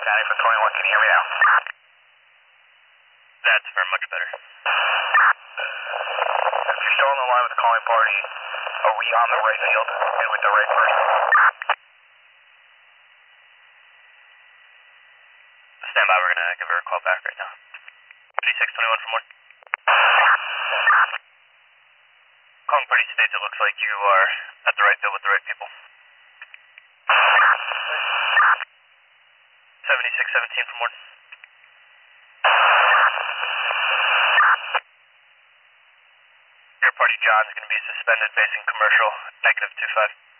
County for 21, can you hear me now? That's very much better. If you're still on the line with the calling party, are we on the right field and with the right person? Stand by, we're gonna give her a call back right now. 2621 from 1. Calling party states it looks like you are at the right field with the right people. 7617 from 1. Your party John is going to be suspended facing commercial, -25.